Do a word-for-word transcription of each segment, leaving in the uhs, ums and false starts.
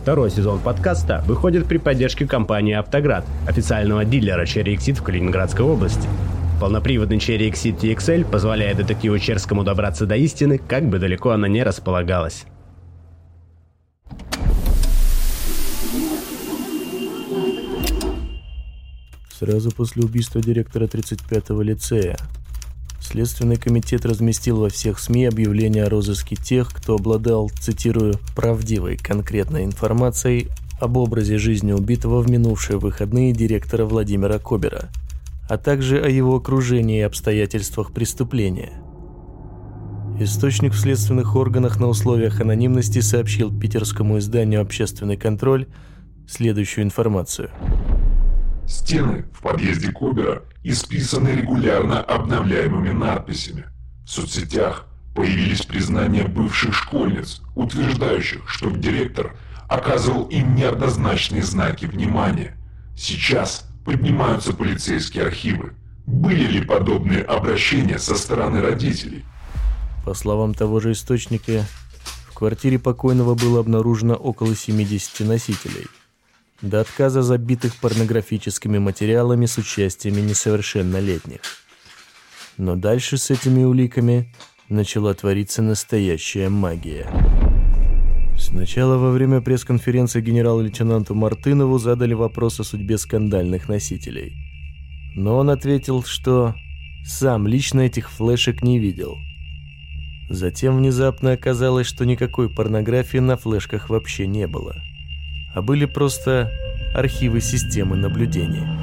Второй сезон подкаста выходит при поддержке компании «Автоград», официального дилера Cherry Exit в Калининградской области. Полноприводный Cherry Exit ти экс эль позволяет детективу Черскому добраться до истины, как бы далеко она ни располагалась. Сразу после убийства директора тридцать пятого лицея Следственный комитет разместил во всех СМИ объявление о розыске тех, кто обладал, цитирую, «правдивой конкретной информацией об образе жизни убитого в минувшие выходные директора Владимира Кобера, а также о его окружении и обстоятельствах преступления». Источник в следственных органах на условиях анонимности сообщил питерскому изданию «Общественный контроль» следующую информацию. Стены в подъезде Кобера исписаны регулярно обновляемыми надписями. В соцсетях появились признания бывших школьниц, утверждающих, что директор оказывал им неоднозначные знаки внимания. Сейчас поднимаются полицейские архивы. Были ли подобные обращения со стороны родителей? По словам того же источника, в квартире покойного было обнаружено около семидесяти носителей, до отказа забитых порнографическими материалами с участиями несовершеннолетних. Но дальше с этими уликами начала твориться настоящая магия. Сначала во время пресс-конференции генерал-лейтенанту Мартынову задали вопрос о судьбе скандальных носителей. Но он ответил, что сам лично этих флешек не видел. Затем внезапно оказалось, что никакой порнографии на флешках вообще не было, а были просто архивы системы наблюдения.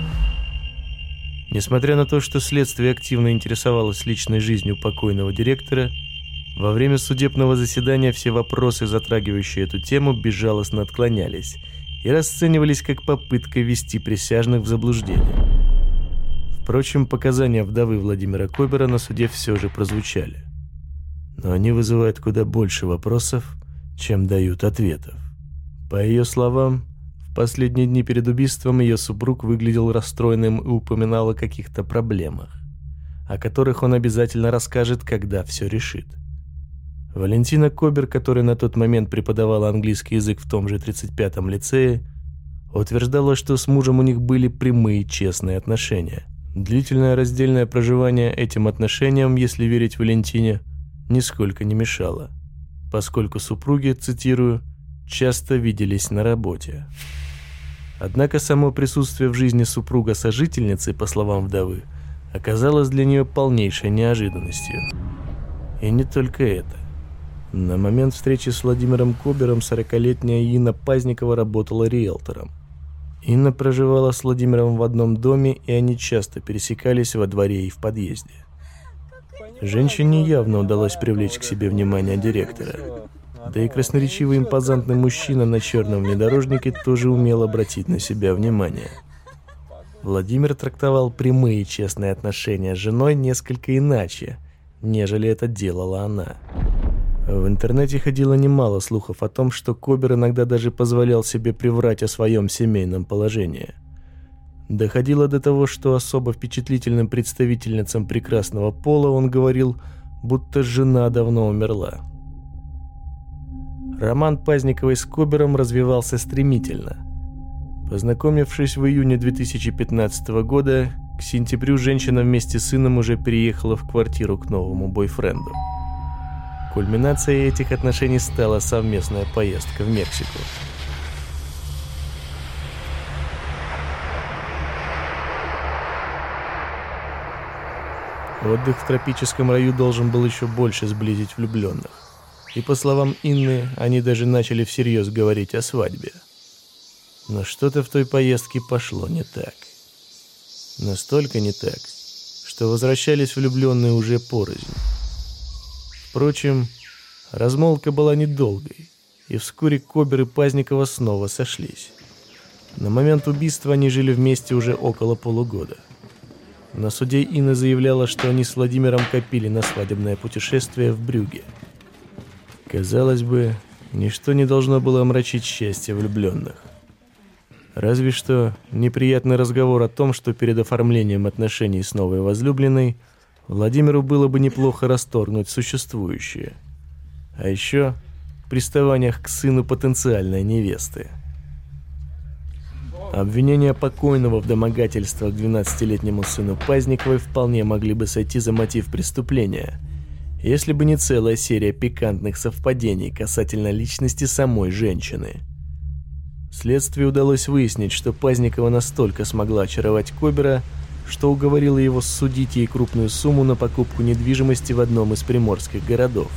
Несмотря на то, что следствие активно интересовалось личной жизнью покойного директора, во время судебного заседания все вопросы, затрагивающие эту тему, безжалостно отклонялись и расценивались как попытка ввести присяжных в заблуждение. Впрочем, показания вдовы Владимира Кобера на суде все же прозвучали. Но они вызывают куда больше вопросов, чем дают ответов. По ее словам, в последние дни перед убийством ее супруг выглядел расстроенным и упоминал о каких-то проблемах, о которых он обязательно расскажет, когда все решит. Валентина Кобер, которая на тот момент преподавала английский язык в том же тридцать пятом лицее, утверждала, что с мужем у них были прямые честные отношения. Длительное раздельное проживание этим отношениям, если верить Валентине, нисколько не мешало, поскольку супруги, цитирую, часто виделись на работе. Однако само присутствие в жизни супруга-сожительницы, по словам вдовы, оказалось для нее полнейшей неожиданностью. И не только это. На момент встречи с Владимиром Кобером сорокалетняя Инна Пазникова работала риэлтором. Инна проживала с Владимиром в одном доме, и они часто пересекались во дворе и в подъезде. Женщине явно удалось привлечь к себе внимание директора. Да и красноречивый импозантный мужчина на черном внедорожнике тоже умел обратить на себя внимание. Владимир трактовал прямые честные отношения с женой несколько иначе, нежели это делала она. В интернете ходило немало слухов о том, что Кобер иногда даже позволял себе приврать о своем семейном положении. Доходило до того, что особо впечатлительным представительницам прекрасного пола он говорил, будто жена давно умерла. Роман Пазниковой с Кобером развивался стремительно. Познакомившись в июне две тысячи пятнадцатого года, к сентябрю женщина вместе с сыном уже переехала в квартиру к новому бойфренду. Кульминацией этих отношений стала совместная поездка в Мексику. Отдых в тропическом раю должен был еще больше сблизить влюбленных. И по словам Инны, они даже начали всерьез говорить о свадьбе. Но что-то в той поездке пошло не так. Настолько не так, что возвращались влюбленные уже порознь. Впрочем, размолвка была недолгой, и вскоре Кобер и Пазникова снова сошлись. На момент убийства они жили вместе уже около полугода. На суде Инна заявляла, что они с Владимиром копили на свадебное путешествие в Брюгге. Казалось бы, ничто не должно было омрачить счастье влюбленных. Разве что неприятный разговор о том, что перед оформлением отношений с новой возлюбленной Владимиру было бы неплохо расторгнуть существующее. А еще приставаниях к сыну потенциальной невесты. Обвинения покойного в домогательствах к двенадцатилетнему сыну Пазниковой вполне могли бы сойти за мотив преступления, если бы не целая серия пикантных совпадений касательно личности самой женщины. Следствию удалось выяснить, что Пазникова настолько смогла очаровать Кобера, что уговорила его судить ей крупную сумму на покупку недвижимости в одном из приморских городов.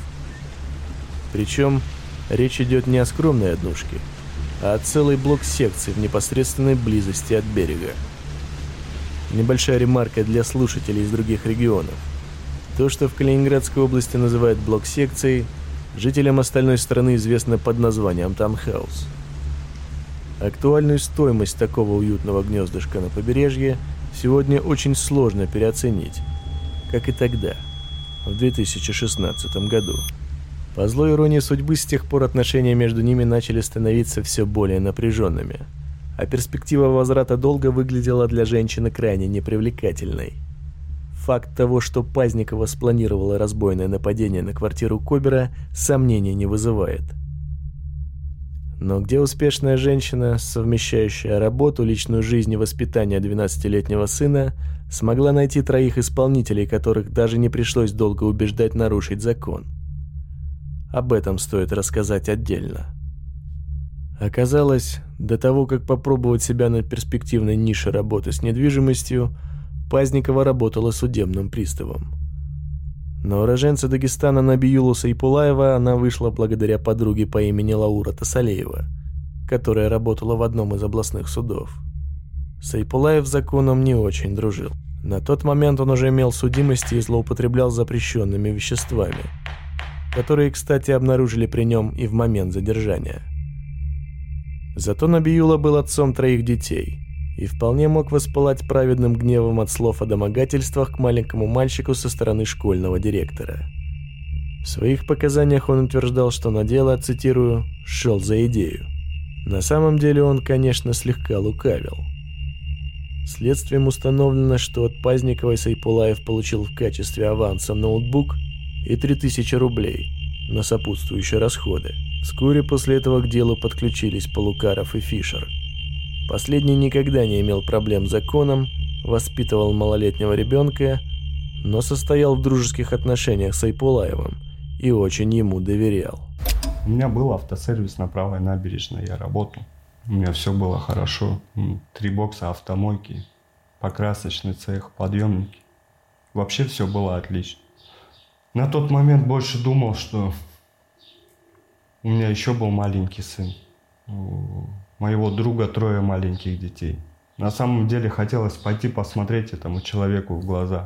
Причем речь идет не о скромной однушке, а о целый блок секций в непосредственной близости от берега. Небольшая ремарка для слушателей из других регионов. То, что в Калининградской области называют блок секцией, жителям остальной страны известно под названием таунхаус. Актуальную стоимость такого уютного гнездышка на побережье сегодня очень сложно переоценить, как и тогда, в две тысячи шестнадцатом году. По злой иронии судьбы, с тех пор отношения между ними начали становиться все более напряженными, а перспектива возврата долга выглядела для женщины крайне непривлекательной. Факт того, что Пазникова спланировала разбойное нападение на квартиру Кобера, сомнений не вызывает. Но где успешная женщина, совмещающая работу, личную жизнь и воспитание двенадцатилетнего сына, смогла найти троих исполнителей, которых даже не пришлось долго убеждать нарушить закон? Об этом стоит рассказать отдельно. Оказалось, до того, как попробовать себя на перспективной нише работы с недвижимостью, Пазникова работала судебным приставом. На уроженца Дагестана Набиюлу Сайпулаева она вышла благодаря подруге по имени Лаура Тасалеева, которая работала в одном из областных судов. Сайпулаев с законом не очень дружил. На тот момент он уже имел судимости и злоупотреблял запрещенными веществами, которые, кстати, обнаружили при нем и в момент задержания. Зато Набиюла был отцом троих детей и вполне мог воспылать праведным гневом от слов о домогательствах к маленькому мальчику со стороны школьного директора. В своих показаниях он утверждал, что на дело, цитирую, «шел за идею». На самом деле он, конечно, слегка лукавил. Следствием установлено, что от Пазниковой Сайпулаев получил в качестве аванса ноутбук и три тысячи рублей на сопутствующие расходы. Вскоре после этого к делу подключились Полукаров и Фишер. Последний никогда не имел проблем с законом, воспитывал малолетнего ребенка, но состоял в дружеских отношениях с Айпулаевым и очень ему доверял. У меня был автосервис на Правой набережной, я работал. У меня все было хорошо. Три бокса автомойки, покрасочный цех, подъемники. Вообще все было отлично. На тот момент больше думал, что у меня еще был маленький сын. У моего друга трое маленьких детей. На самом деле хотелось пойти посмотреть этому человеку в глаза.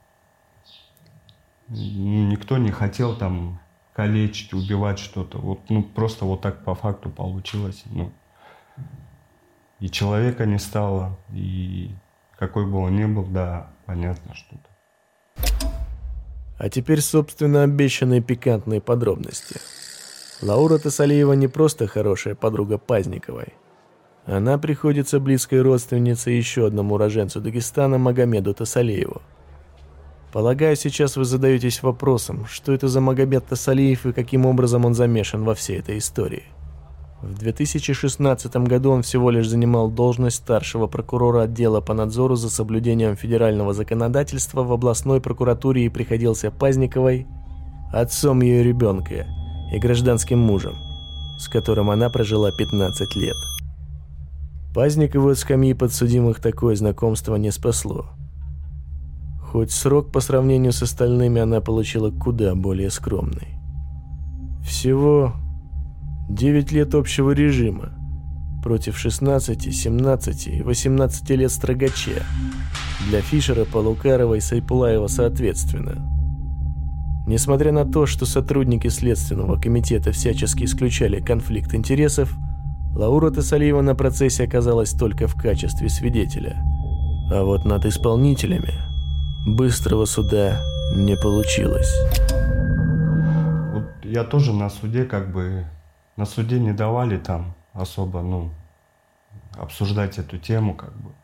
Никто не хотел там калечить, убивать что-то. Вот, ну, просто вот так по факту получилось. Ну, и человека не стало, и какой бы он ни был, да, понятно что-то. А теперь, собственно, обещанные пикантные подробности. Лаура Тасалеева не просто хорошая подруга Пазниковой. Она приходится близкой родственницей еще одному уроженцу Дагестана Магомеду Тасалееву. Полагаю, сейчас вы задаетесь вопросом, что это за Магомед Тасалеев и каким образом он замешан во всей этой истории. В две тысячи шестнадцатом году он всего лишь занимал должность старшего прокурора отдела по надзору за соблюдением федерального законодательства в областной прокуратуре и приходился Пазниковой отцом ее ребенка и гражданским мужем, с которым она прожила пятнадцать лет. Пазникову от скамьи подсудимых такое знакомство не спасло. Хоть срок по сравнению с остальными она получила куда более скромный. Всего девять лет общего режима против шестнадцати, семнадцати и восемнадцати лет строгача для Фишера, Полукарова и Сайпулаева соответственно. Несмотря на то, что сотрудники Следственного комитета всячески исключали конфликт интересов, Лаура Тасалеева на процессе оказалась только в качестве свидетеля. А вот над исполнителями быстрого суда не получилось. Вот я тоже на суде как бы... На суде не давали там особо, ну, обсуждать эту тему, как бы.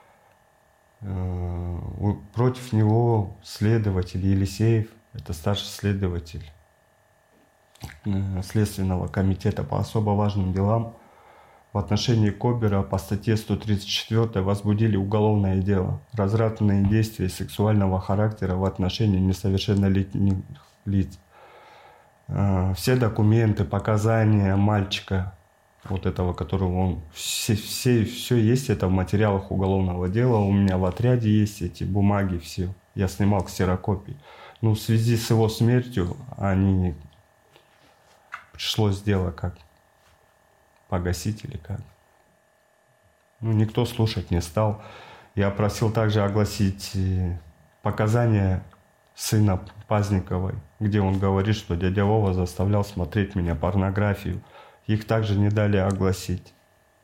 Э-э- против него следователь Елисеев, это старший следователь, Следственного комитета по особо важным делам в отношении Кобера по статье сто тридцать четыре возбудили уголовное дело «Развратные действия сексуального характера в отношении несовершеннолетних лиц». Все документы, показания мальчика, вот этого, которого он... Все, все, все есть это в материалах уголовного дела. У меня в отряде есть эти бумаги все. Я снимал ксерокопии. Но в связи с его смертью они... Пришлось дело как погасить или как. Ну, никто слушать не стал. Я просил также огласить показания сына Пазниковой, где он говорит, что дядя Вова заставлял смотреть меня порнографию. Их также не дали огласить.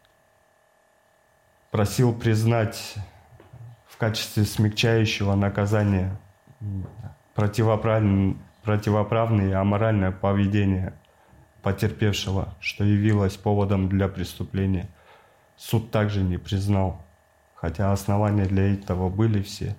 Просил признать в качестве смягчающего наказания противоправное, противоправное и аморальное поведение потерпевшего, что явилось поводом для преступления. Суд также не признал, хотя основания для этого были все.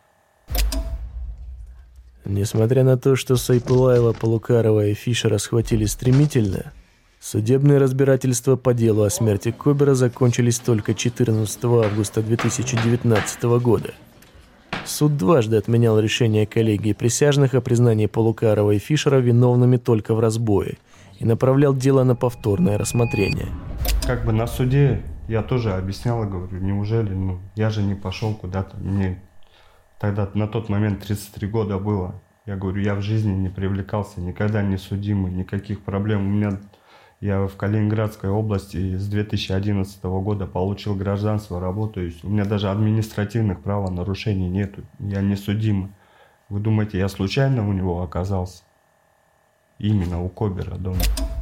Несмотря на то, что Сайпулаева, Полукарова и Фишера схватили стремительно, судебные разбирательства по делу о смерти Кобера закончились только четырнадцатого августа две тысячи девятнадцатого года. Суд дважды отменял решение коллегии присяжных о признании Полукарова и Фишера виновными только в разбое и направлял дело на повторное рассмотрение. Как бы на суде я тоже объяснял и говорю, неужели, ну, я же не пошел куда-то, мне тогда на тот момент тридцать три года было. Я говорю, я в жизни не привлекался, никогда не судимый, никаких проблем. У меня, я в Калининградской области с две тысячи одиннадцатого года получил гражданство, работаю. У меня даже административных правонарушений нету, я не судимый. Вы думаете, я случайно у него оказался? Именно у Кобера дома.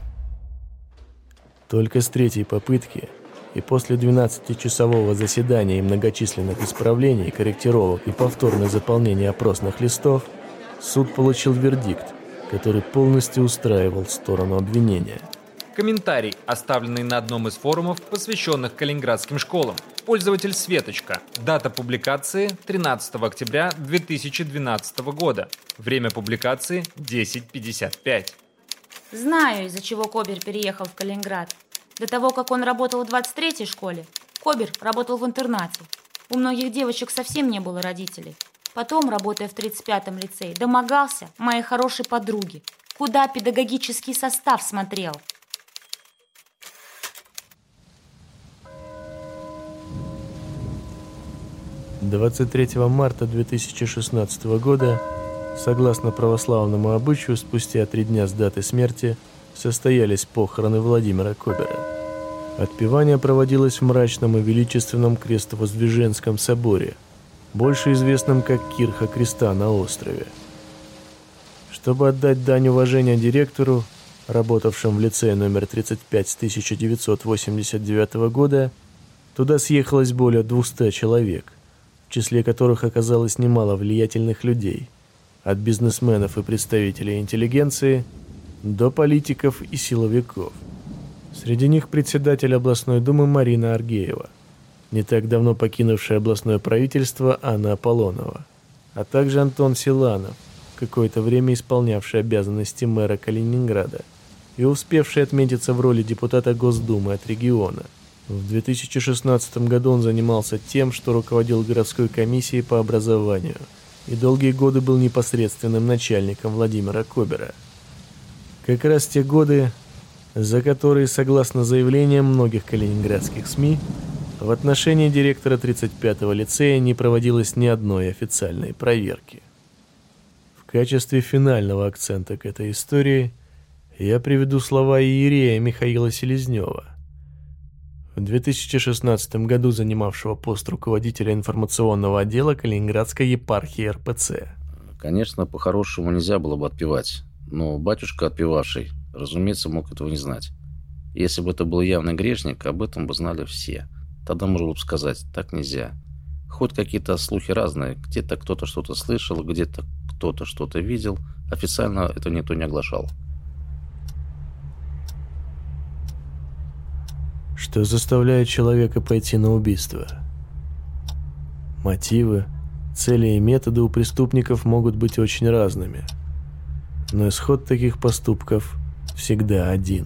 Только с третьей попытки и после двенадцатичасового заседания и многочисленных исправлений, корректировок и повторное заполнение опросных листов суд получил вердикт, который полностью устраивал сторону обвинения. Комментарий, оставленный на одном из форумов, посвященных калининградским школам. Пользователь Светочка. Дата публикации тринадцатого октября две тысячи двенадцатого года. Время публикации десять пятьдесят пять. Знаю, из-за чего Кобер переехал в Калининград. До того, как он работал в двадцать третьей школе, Кобер работал в интернате. У многих девочек совсем не было родителей. Потом, работая в тридцать пятом лицее, домогался моей хорошей подруги. Куда педагогический состав смотрел? двадцать третьего марта две тысячи шестнадцатого года, согласно православному обычаю, спустя три дня с даты смерти состоялись похороны Владимира Кобера. Отпевание проводилось в мрачном и величественном Крестовоздвиженском соборе, больше известном как Кирха Креста на острове. Чтобы отдать дань уважения директору, работавшему в лицее номер тридцать пять с тысяча девятьсот восемьдесят девятого года, туда съехалось более двухсот человек, в числе которых оказалось немало влиятельных людей, от бизнесменов и представителей интеллигенции до политиков и силовиков. Среди них председатель областной думы Марина Аргеева, не так давно покинувшая областное правительство Анна Аполлонова, а также Антон Силанов, какое-то время исполнявший обязанности мэра Калининграда и успевший отметиться в роли депутата Госдумы от региона. В две тысячи шестнадцатом году он занимался тем, что руководил городской комиссией по образованию и долгие годы был непосредственным начальником Владимира Кобера. Как раз те годы, за которые, согласно заявлениям многих калининградских СМИ, в отношении директора тридцать пятого лицея не проводилось ни одной официальной проверки. В качестве финального акцента к этой истории я приведу слова иерея Михаила Селезнева, в две тысячи шестнадцатом году занимавшего пост руководителя информационного отдела Калининградской епархии эр пэ цэ. Конечно, по-хорошему нельзя было бы отпевать, но батюшка, отпевавший, разумеется, мог этого не знать. Если бы это был явный грешник, об этом бы знали все. Тогда можно было бы сказать, так нельзя. Хоть какие-то слухи разные, где-то кто-то что-то слышал, где-то кто-то что-то видел, официально это никто не оглашал. Что заставляет человека пойти на убийство? Мотивы, цели и методы у преступников могут быть очень разными. Но исход таких поступков всегда один.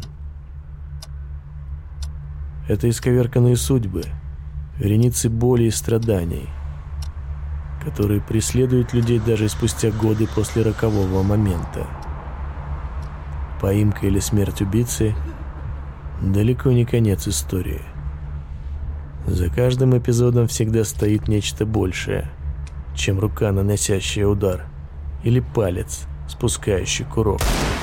Это исковерканные судьбы, вереницы боли и страданий, которые преследуют людей даже спустя годы после рокового момента. Поимка или смерть убийцы далеко не конец истории. За каждым эпизодом всегда стоит нечто большее, чем рука, наносящая удар, или палец, спускающий курок.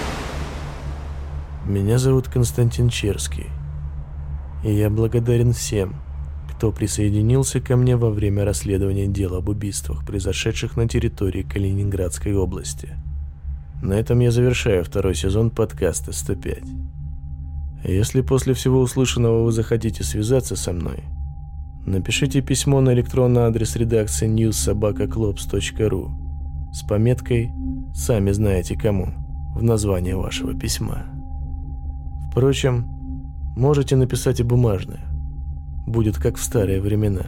Меня зовут Константин Черский, и я благодарен всем, кто присоединился ко мне во время расследования дел об убийствах, произошедших на территории Калининградской области. На этом я завершаю второй сезон подкаста сто пять. Если после всего услышанного вы захотите связаться со мной, напишите письмо на электронный адрес редакции ньюс собака клопс точка ру с пометкой «Сами знаете кому» в названии вашего письма. Впрочем, можете написать и бумажное. Будет как в старые времена.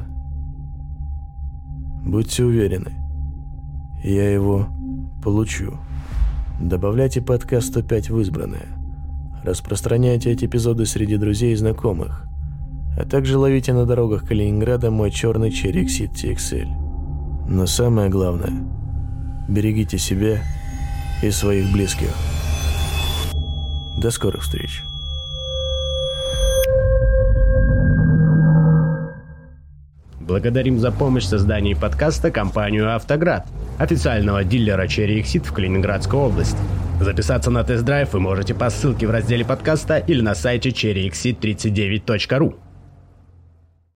Будьте уверены, я его получу. Добавляйте подкаст сто пять в избранное. Распространяйте эти эпизоды среди друзей и знакомых. А также ловите на дорогах Калининграда мой черный Cherry Exit ти экс эль. Но самое главное, берегите себя и своих близких. До скорых встреч. Благодарим за помощь в создании подкаста компанию «Автоград», официального дилера Cherry Exit в Калининградской области. Записаться на тест-драйв вы можете по ссылке в разделе подкаста или на сайте черри эксит тридцать девять точка ру.